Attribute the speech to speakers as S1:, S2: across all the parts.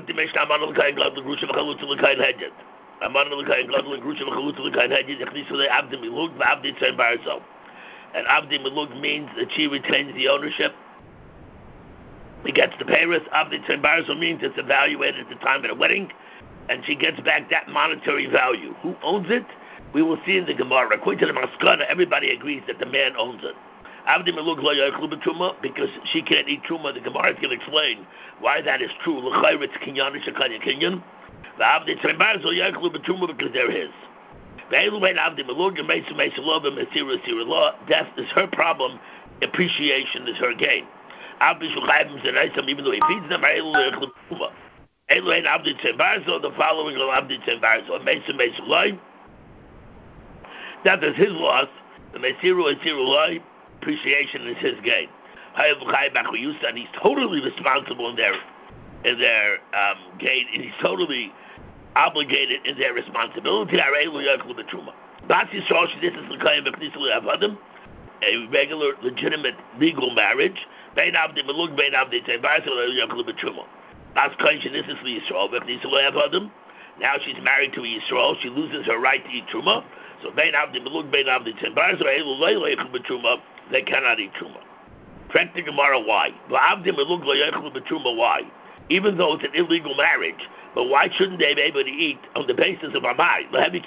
S1: the Mishnah, Aman al-Kain, Gadol, Grusha, V'chalutza, L'kain, Hedget. Aman al-Kain, Gadol, Grusha, V'chalutza, L'kain, Hedget, Yechnisu le'Avdi Milug, V'Avdi Tzem Barzo. And Avdi Milug means that she retains the ownership. He gets the payers. Avdi Tzem Barzo means it's evaluated at the time of the wedding, and she gets back that monetary value. Who owns it? We will see in the Gemara. According to the Maskana, everybody agrees that the man owns it. Avdi Milug lo yochlu b'truma, because she can't eat truma. The Gemara is going to explain why that is true. L'chayr it's kinyan shekanya kinyan. The Avdi Tzem Barzo yochlu b'truma because they're his. Ve'elu vein Avdi Milug and Meisu Meisu Lov and Mesira Sira Law. Death is her problem. Appreciation is her gain. Avdi Shulchayim Zenaisam, even though he feeds them, Ve'elu lo yochlu b'truma. Elu vein Avdi Tzem Barzo. The following of Avdi Tzem Barzo. Meisu Meisu Lov. That is his loss. The Mesiru is Siru appreciation is his gain. And he's totally responsible in their gain, and he's totally obligated in their responsibility. This is a regular, legitimate, legal marriage. This is now she's married to Yisrael. She loses her right to eat truma. So they cannot eat truma. Correct the Gemara why? Why? Even though it's an illegal marriage, but why shouldn't they be able to eat on the basis of Amai?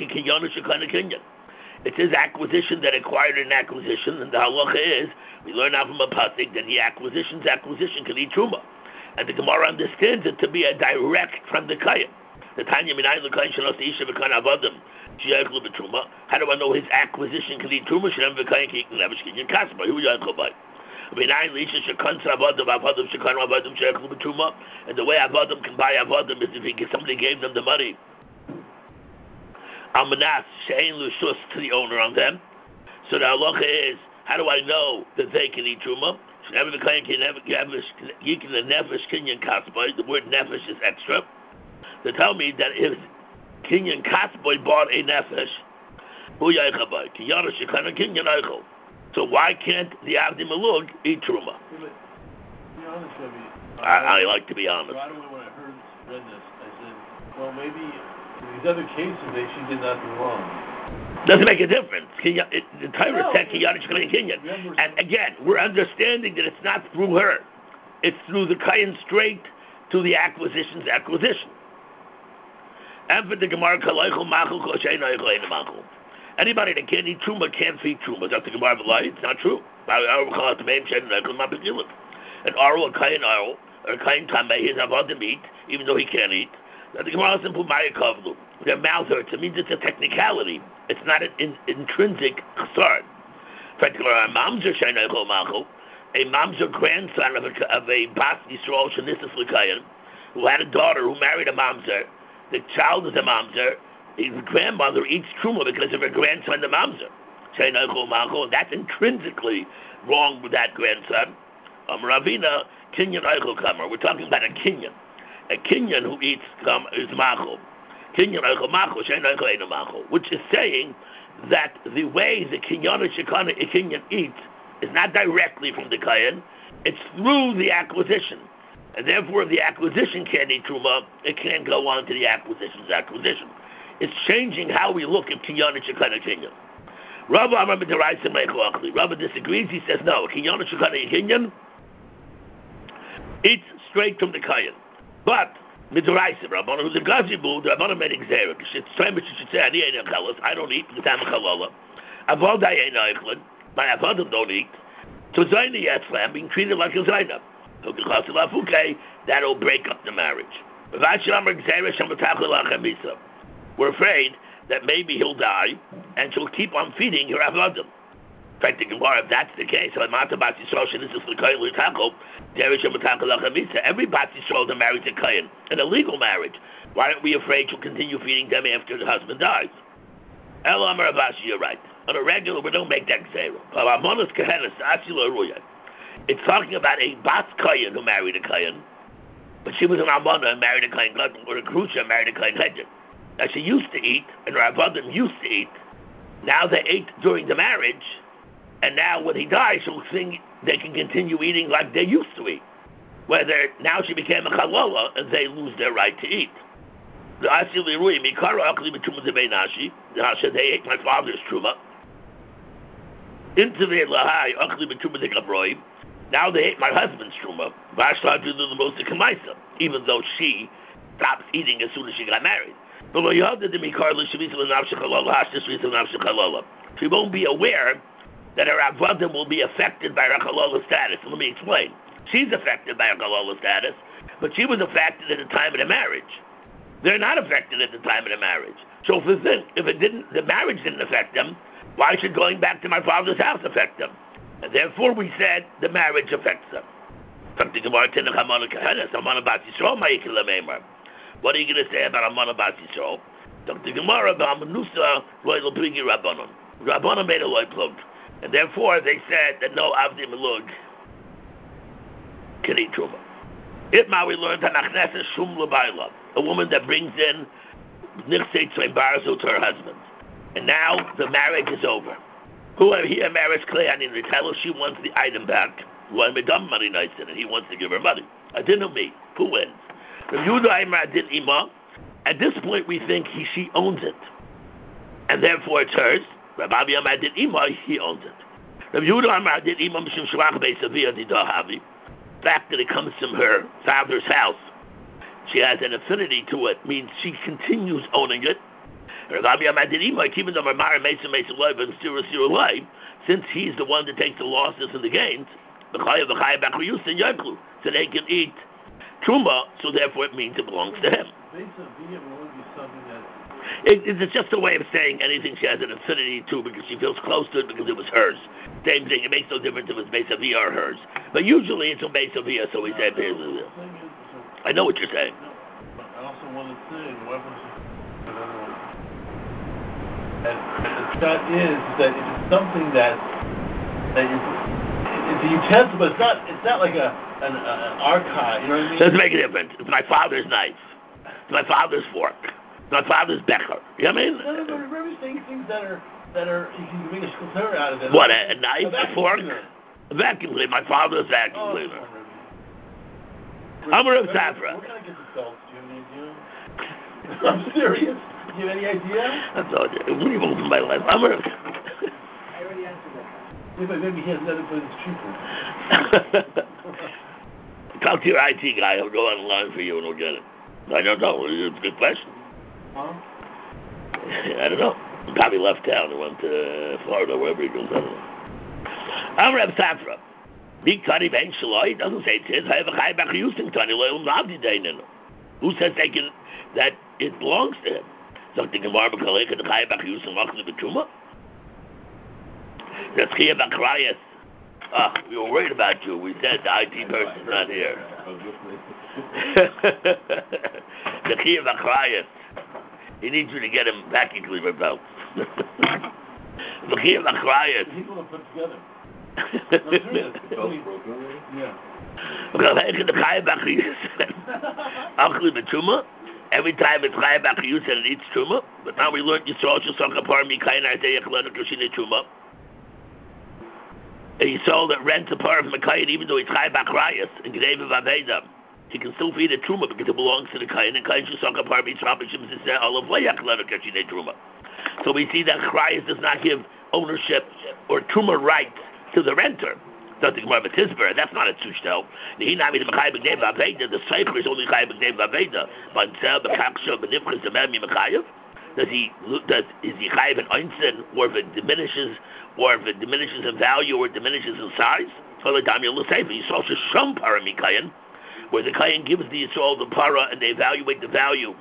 S1: It's his acquisition that acquired an acquisition, and the halacha is, we learn out from a pasuk that the acquisition can eat truma. And the Gemara understands it to be a direct from the kayan. The Tanya Minayin L'Kayin Shalos Isha V'Kan Avadim Sheyachlu B'Truma. How do I know his acquisition can eat Truma? Shem V'Kayin K'Yikn Levish Kinyan Kaspa. Who Yachlu Bay? Minayin L'Isha Shekan Avadim Avadim Shekan Avadim Sheyachlu B'Truma. And the way Avadim can buy Avadim is if somebody gave them the money. Almanas Shein L'Shus to the owner on them. So the halacha is, how do I know that they can eat Truma? Shem V'Kayin K'Yikn Levish Kinyan Kaspa. The word Nefesh is extra. They tell me that if Kinyan Katzboy bought a nefesh, so why can't the Avdi Malug eat truma? I like to be honest.
S2: Right away when I read this, I said, well, maybe in these other cases she did nothing wrong.
S1: Doesn't make a difference. The Torah said Kinyan. And again, we're understanding that it's not through her. It's through the Kayan straight to the acquisition. And for the Gemara, anybody that can't eat truma can't feed truma. That's the Gemara lie. It's not true. And Aro, a kain Aro, or a kain Tameh, he's about to eat, even though he can't eat. The Gemara says, their mouth hurts. It means it's a technicality. It's not an intrinsic chsar. A mamzer grandson of a Bas Yisrael Shanisis L'Kayan, who had a daughter who married a mamzer. The child is a mamzer. His grandmother eats truma because of her grandson, the mamzer. And that's intrinsically wrong with that grandson. Ravina, kinyan eichel kamer. We're talking about a kinyan. A kinyan who eats is machol. Kinyan eichel machol, shein eichel eino machol. Which is saying that the way the kinyan eats is not directly from the kayan. It's through the acquisition. And therefore, if the acquisition can't eat truma, it can't go on to the acquisition's acquisition. It's changing how we look at kinyan and shekana kinyan. Rabba disagrees. He says no. Kinyan and shekana kinyan eats straight from the kayan. But midoraisa, Rabba, who's a gazibu, the Rabba made exera. It's time that you should say, I don't eat because I'm a chalala. Avodah ain't eichlin. My avodah don't eat. So zayna yatzlam being treated like a zayna. That'll break up the marriage. We're afraid that maybe he'll die and she'll keep on feeding her avodim. In fact, the Gemara, if that's the case, every Bat Yisrael that marries a Kayan, an illegal marriage. Why aren't we afraid she'll continue feeding them after the husband dies? El Amar Abashi, you're right. On a regular, we don't make that zero. It's talking about a Bas Kayan who married a Kayan, but she was an Almana and married a Kayan Gadol, or a Grusha and married a Kayan Hedget. Now she used to eat, and her Avadim used to eat. Now they ate during the marriage, and now when he dies, she'll think they can continue eating like they used to eat. whether now she became a chalola and they lose their right to eat. They ate my father's truma. Now they ate my husband's truma. The most kamaisa, even though she stops eating as soon as she got married. She won't be aware that her avodim will be affected by her chalola status. Let me explain. She's affected by her chalola status, but she was affected at the time of the marriage. They're not affected at the time of the marriage. So if the marriage didn't affect them, why should going back to my father's house affect them? And therefore we said the marriage affects them. What are you going to say about Amana Bas Yisrael? The Gemara Rabbanon made a loy plug. And therefore they said that no Avdi Melug can eat Truma. Itma we learned Hanachneses Shum L'Bayla, a woman that brings in Nichsei Tzvein Barzu to her husband. And now the marriage is over. Whoever here marries Kleyanin to tell her she wants the item back. Why Madam money nights in it, he wants to give her money. I didn't me. Who wins? At this point we think she owns it. And therefore it's hers. Rabbi Yamad did Ima, he owns it. Rabbi Yehuda Amar did Ima Mishum Shlach Beisavia Didahavi. The fact that it comes from her father's house, she has an affinity to it, means she continues owning it. Rabbi Yamad did Ima, even though Mamar Mesa Mesa Loy and Sira Sira Loy, since he's the one that takes the losses and the gains, so they can eat Truma, so therefore it means it belongs to him. It's just a way of saying anything she has an affinity to because she feels close to it because it was hers. Same thing, it makes no difference if it's Beis Avia or hers. But usually it's a Beis Avia, so we say Beis Avia. I know what you're saying.
S2: I also want to say, and the fact is that if it's something that it's a utensil, but it's not like an archive, you know what I mean?
S1: Doesn't make a difference. It's my father's knife. It's my father's fork. It's my father's becher. You know what I mean?
S2: No, remember saying things that are you can make a sculpture out of it.
S1: What, a knife, a fork? A vacuum cleaner. My father's vacuum cleaner. I'm a Reb Safra.
S2: What kind of gets adults? Do you have any idea? I'm serious. Do you have any idea?
S1: I told you. When you open my life, I'm a Reb.
S3: I already answered that.
S2: Yeah, but maybe he has another place cheaper.
S1: Talk to your IT guy. He'll go online for you and he'll get it. I don't know. It's a good question.
S2: Huh?
S1: I don't know. He probably left town and went to Florida, wherever he goes. I don't know. I'm Reb Safra. Big Tani Ben Shaloi doesn't say it's his. I have a Chai Bach using Tani Loyal Nabdi Dainin. Who says that it belongs to him? Sagt the Gemara B'Kaleka the Chai Bach using Machli B'Truma? That's Chia B'Krayas. We were worried about you. We said the IT person's not here. The Chia B'Krayas. He needs you to get him vacuum cleaner belt. The Chia B'Krayas.
S2: People are put together.
S1: Every time it's Chai B'Chiyus and it eats Truma, but now we learned Yisrael Shesaka Par Mikayin Isaiah Chalana Kushina Truma. And Yisrael that rents a part of Mikayin even though it's Chai B'Chrayas and Gneva Vaveda, he can still feed a Truma because it belongs to the Kayin and Kayin Shesaka Par Mitzvah B'Shem Ziseh Olav Leia Chalana Kushina Truma. So we see that Chrayas does not give ownership or Truma rights to the renter. That's more of a tizber. That's not a tushtel. The cipher is only chayav b'gnei v'aveda. But is he chayav an einstein, or if it diminishes in value or diminishes in size? Where the kayan gives the Yisrael the para and they evaluate the value,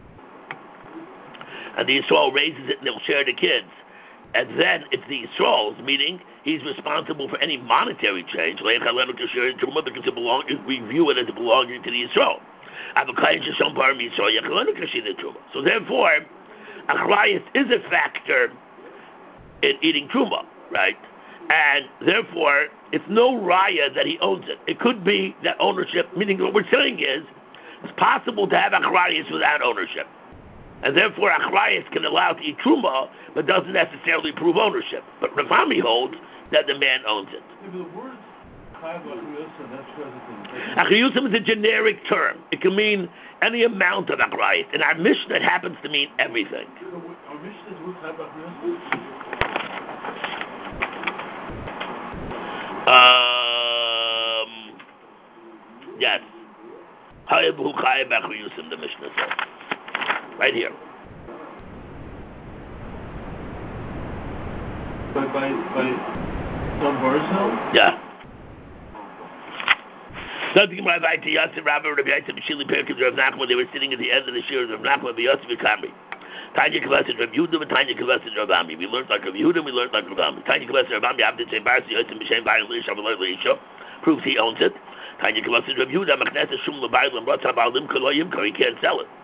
S1: and the Yisrael raises it and they'll share the kids. And then it's the Yisrael's, meaning he's responsible for any monetary change, because we view it as belonging to the Yisrael. So therefore, Achrayas is a factor in eating Truma, right? And therefore, it's no raya that he owns it. It could be that ownership, meaning what we're saying is, it's possible to have Achrayas without ownership. And therefore, Achrayas can allow to eat Truma, but doesn't necessarily prove ownership. But Ravami holds that the man owns it.
S2: Yeah, but the words
S1: Achriyusim is a generic term. It can mean any amount of achrayus. In our Mishnah, it happens to mean everything.
S2: Our Mishnah is with Chayv Achriyusim?
S1: Yes. Hayabu Chayv Achriyusim, the Mishnah says. Right here.
S2: By Don Barzell?
S1: Yeah. Something about Rabbi Yosef, Rabbi Yosef, Shili Perkins, Rav Nachman, they were sitting at the end of the shir of Rav Nachman, Rabbi Yosef, Kamri. Tanya Kavassid, Rav Yehuda, and Tanya Kavassid, Rav Ami. We learned like Rav Yehuda, we learned like Rav Ami. Tanya Kavassid, Rav Ami, Abdin Shem Barsi, Yosef, B'Shem, Bayan, Leisha, V'Loi, Leisha, proves he owns it. Tanya Kavassid, Rav Yehuda, Machnes, Shum, L'Bayl, and Ratzah, Ba'alim, K'lo Yimko, he can't sell it.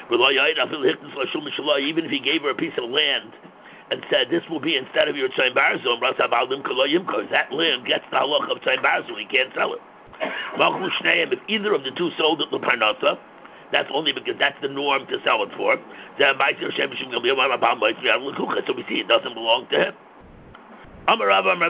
S1: Even if he gave her a piece of land and said, this will be instead of your Tzayin Barzon, that land gets the halach of Tzayin Barzon, he can't sell it. If either of the two sold it l'parnasa, that's only because that's the norm to sell it for. So we see it doesn't belong to him. We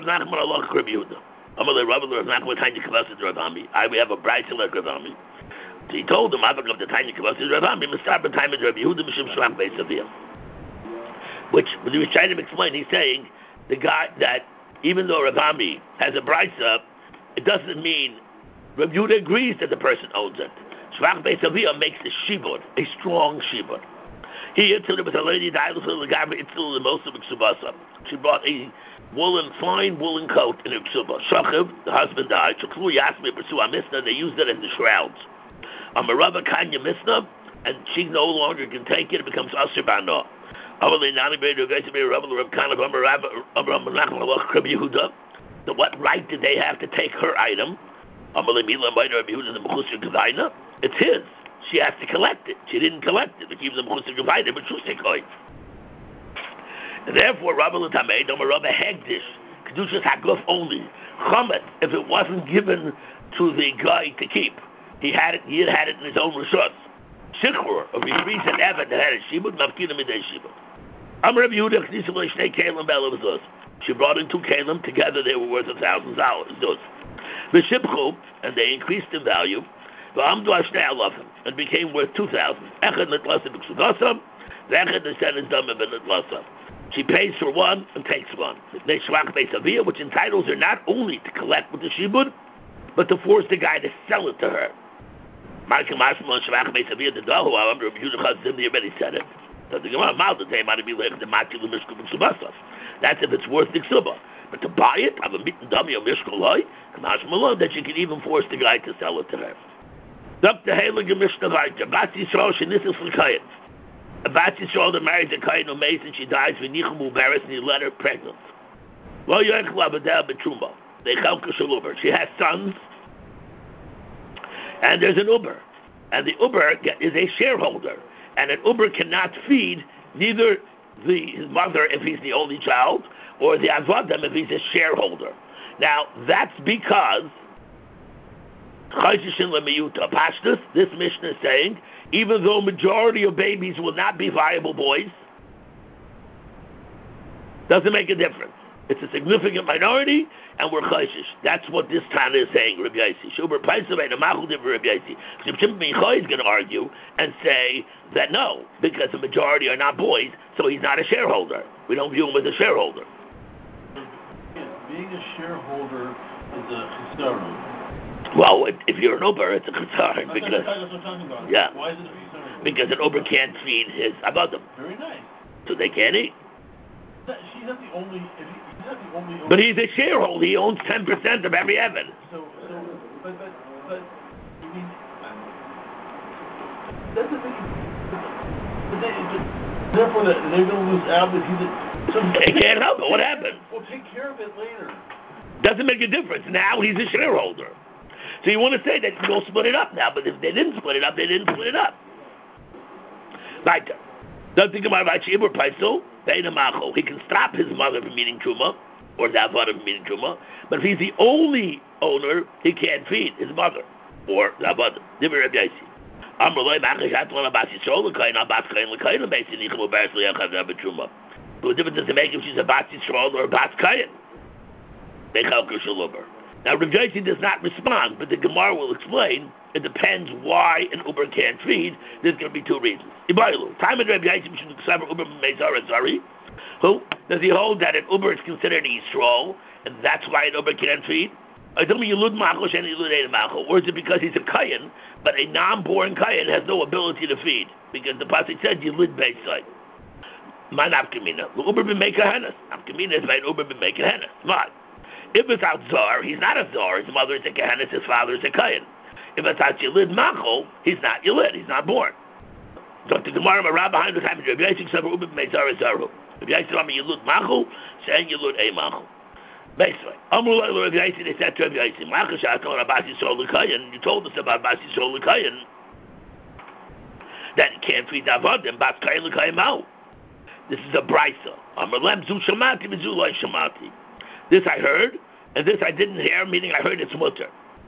S1: have a brayta like Rav Ami. So he told him, of the tiny kavassid Rav Ami, Mr. Time is Rav Yehuda Mishum Shvach Beisaviyah. Which, when he was trying to explain, he's saying the guy that even though Rav Ami has a brayta, it doesn't mean Rav Yehuda agrees that the person owns it. Shvach Beisaviyah makes a shibud, a strong shibud. He until there was a lady died the most of Ksubasa. She brought a fine woolen coat in her ksuba. Shachiv, the husband died. Shaklu Yasmi pursue a misna. They used it as the shrouds. Amarava Kanya misna, and she no longer can take it. It becomes asur bano. So what right did they have to take her item? It's his. She has to collect it. She didn't collect it. And therefore, Rabbi L'Tamei, Rabbi Hegdish, Kedushas Haguf only. Chametz, if it wasn't given to the guy to keep, he had it in his own rishus. Shikhur, if he reads an Evan that had a shibud, Mavkina Midei shibud. Amar Rabbi Yehuda, Chnisam L'Shnei Kalim Bela V'Zuz. She brought in 2 kalim, together they were worth $1,000. V'shibchu, and they increased in value. V'amdu Ashnei Alafim, and became worth 2,000. Echad Nitlasa B'Ksudasam, V'echad Nishen Dama B'Nitlasa. She pays for one and takes one. They shvach beisaviyah, which entitles her not only to collect with the shibud, but to force the guy to sell it to her. Markim Ashma shvach beisaviyah the dahu. However, Yehuda Chazim already said it. So the Gemara Maldatei might be like the Mati L'Mishkul B'Ksubasaf. That's if it's worth the ksuba. But to buy it, have a mitten dummy or mishkuloi, Kamash Malon, that you can even force the guy to sell it to her. Dr. Heilig Mishnah Vayta, Bat Yisrael Shenisis L'Kayet. A Bat Yisrael that marries a Kayin who makes and she dies with Nichum Uberes and he let her pregnant. Well, Yoich Labadel Betruma. They Chalka Shaluber. She has sons, and there's an Uber. And the Uber is a shareholder. And an Uber cannot feed neither his mother if he's the only child, or the Avadim if he's a shareholder. Now, that's because Pashtus, this Mishnah is saying, even though majority of babies will not be viable boys, doesn't make a difference. It's a significant minority, and we're chayshish. That's what this Tana is saying, Rabbi Yossi. Shuber Paisavay, the Machul of Rabbi Yossi. Shimon ben Yochai is going to argue and say that no, because the majority are not boys, so he's not a shareholder. We don't view him as a shareholder.
S2: Being a shareholder is a concern.
S1: Well, if you're an Uber, it's a concern because
S2: that's what I'm talking about.
S1: Yeah,
S2: why is it a concern?
S1: Because an Uber can't feed his Avadim,
S2: Very nice.
S1: so they can't eat.
S2: She's not the only. He's not the only.
S1: But he's a shareholder. He owns 10% of every Evan.
S2: But I mean, that's the thing. Therefore, they're going to lose out if he's.
S1: They can't help it. What happened?
S2: We'll take care of it later.
S1: Doesn't make a difference. Now he's a shareholder. So you want to say that we'll split it up now, but if they didn't split it up, they didn't split it up. Right there. Don't think about Shibur Paisel. He can stop his mother from eating truma, or the avodah from eating truma, but if he's the only owner, he can't feed his mother, or the avodah. Divrei Rabbi Yossi. What difference does it make if she's a Bat Yisrael or a Bat Kayin? Now, Rav Yossi does not respond, but the Gemara will explain. It depends why an Uber can't feed. There's going to be two reasons. Time of Rav Yossi, who does he hold that an Uber is considered Yisrael, and that's why an Uber can't feed? Or is it because he's a Kayan, but a non-born Kayan has no ability to feed? Because the Pasuk said Yilud Beisai. Man Avkamina. The Uber be making hennas. Avkamina is by an Uber be making hennas. Why? If it's out Zar, he's not a Zar. His mother is a Kehanis, his father is a Kayan. If it's out Yilid Machol, he's not Yilid, he's not born. So the Gemara Marab behind the time of Rabbi Yossi, except for Uber be Zar Zaru. Rabbi Yossi Rami Yilud Machol, saying Yilud A Machol. Basically, Rabbi Yossi, they said to Rabbi Yossi, you told us about Basi Sol Kayan, that he can't feed Avadim, Bas Kayan L'Kayan Ma'u. This is a brisa. Amalem Zu Shamati V'Zu Lai Shamati. This I heard, and this I didn't hear, meaning I heard it's mutter.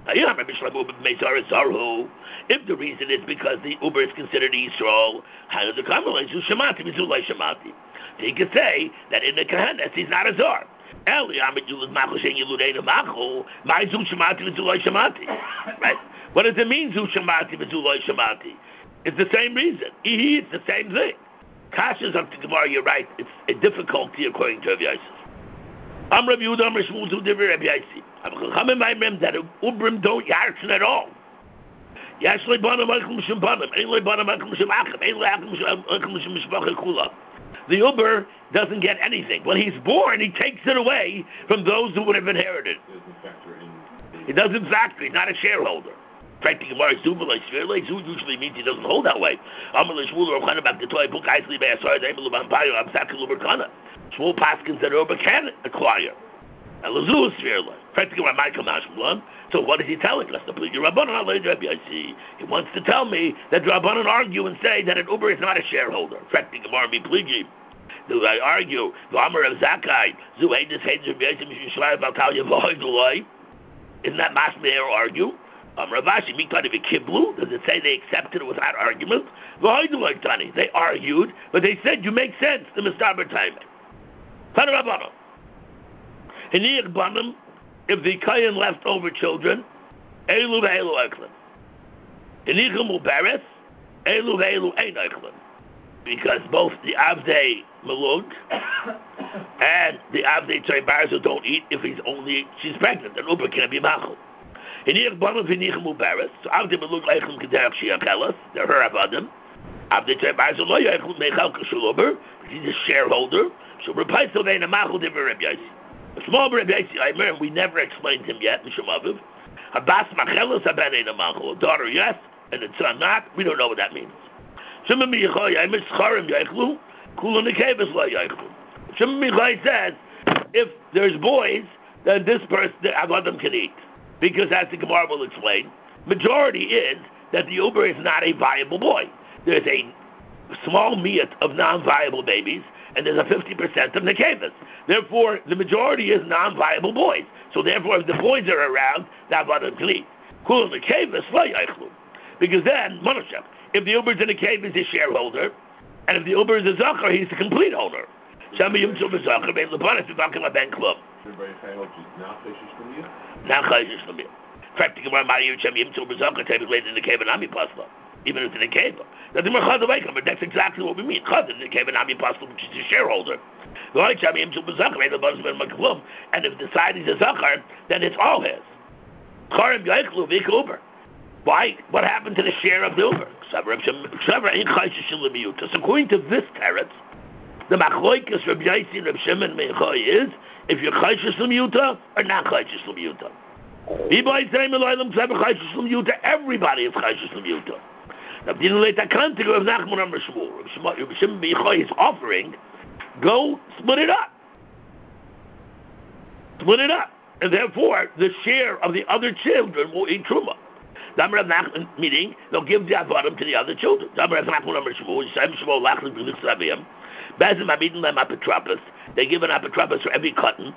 S1: If the reason is because the Uber is considered Yisrael, so he can say that in the Kahanas he's not a Zar. Right? What does it mean, Zu Shamati V'Zu Shamati? It's the same reason. It's the same thing. Kasha's up to Gemara, you're right. It's a difficulty according to Rav Yossi. I'm Rav Yehuda, I'm Shmuel, to Rav Yossi. I'm Chachamim Ma'imrim that Ubrim don't yarchen at all. Yash le'banam akum m'shem banam, ein le'banam akum m'shem achim, ein le'akum m'shem mishpacha kula. The Uber doesn't get anything. When he's born, he takes it away from those who would have inherited. He doesn't factor. He's not a shareholder. In fact, the Gemara usually means he doesn't hold that way. Shmuel Paskins that Uber can acquire. So what is he telling us? He wants to tell me that Rabbanan argue and say that an Uber is not a shareholder. In fact, the Gemara Mipligi. Do I argue? Isn't that Masmeir argue? Ravashi, Kiblu, does it say they accepted it without argument? They argued, but they said you make sense, the Mistaber time. If the Kayan left over children, Elu ve'elu Eklin. Inichum uberes, Elu ve'elu ein Eklin. Because both the Avdei Malug and the Avdei Tzai Barzo don't eat if she's pregnant, and Uber can't be Machel. Inich Banam v'Inichum uberes, so Avdei Malug Eklin K'derach Shiachelas, they're her Avadim. Avdei Tzai Barzo lo Eklin Mechal K'shul Uber, he's a shareholder, so Repaiso ve'en Machel Diver Reb Yossi. A small Reb Yossi, I remember we never explained him yet, Mishum Aviv. Habas Machelos haben ein Machel, a daughter yes, and a son not, we don't know what that means. Shimon Michai says, if there's boys, then this person, the Avadim can eat. Because as the Gemara will explain, majority is that the Uber is not a viable boy. There's a small miyat of non-viable babies, and there's a 50% of nekevas. Therefore, the majority is non-viable boys. So therefore, if the boys are around, the Avadim can eat. Kul nekevas lo yaichlu. Because then, Monoshep, if the Uber's in a cave, he's a shareholder, and if the Uber is a Zachar, he's the complete owner.
S2: Everybody saying she's not chayshish from you?
S1: Not chayshish from you. In fact, the Gemara Ma'ir Shem Yim Tzur B'Zachar typically in the cave and Ami Pasla, even if it's in a cave. That's exactly what we mean. Chaz in the cave and Ami Pasla, which is a shareholder. And if the side is a Zachar, then it's all his. Charim Yaiklu Vik Uber. Why? What happened to the share of the Uber? So according to this teretz, the machloikas Reb Yossi and Reb Shimon Meichai is if you're chayshish l'miyuta or not chayshish l'miyuta. Everybody is chayshish l'miyuta. Now, didn't let that come to Reb Nachman and Reb Shmuel. Reb Shimon Meichai is offering, go split it up. Split it up. And therefore, the share of the other children will eat truma. Meaning, they'll give the avadim to the other children. They give an apotropos for every cotton.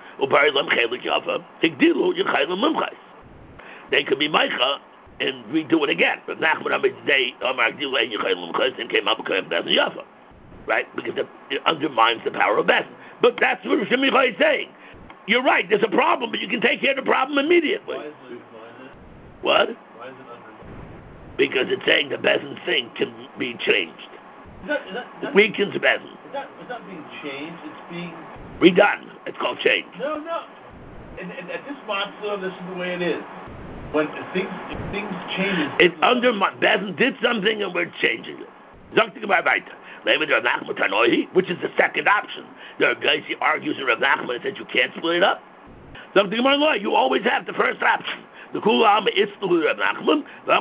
S1: They could be meicha and redo it again. But and came up with Bezin Yafa. Right? Because it undermines the power of Bezin. But that's what Shimon is saying. You're right. There's a problem, but you can take care of the problem immediately.
S2: Why is it undermined?
S1: What?
S2: Why is it undermined?
S1: Because it's saying the Bezin thing can be changed.
S2: Is
S1: Weakens Bezin.
S2: that being changed? It's being
S1: Redone. It's called change.
S2: no. And at this matzah, this is the way it is. When things change,
S1: It undermines. Bezin did something, and we're changing it. Sagt die Gemara weiter. Maybe Rav Nachman Tanohi, which is the second option. There are guys who argues with Rav Nachman and says you can't split it up. Sagt die Gemara, no, you always have the first option. The Kula is the Rav Nachman.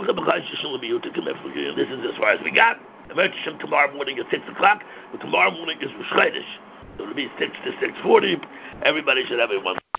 S1: This is as far as we got. Emershim tomorrow morning at 6 o'clock. But tomorrow morning is Rosh Chodesh. So it'll be 6 to 6:40. Everybody should have it one.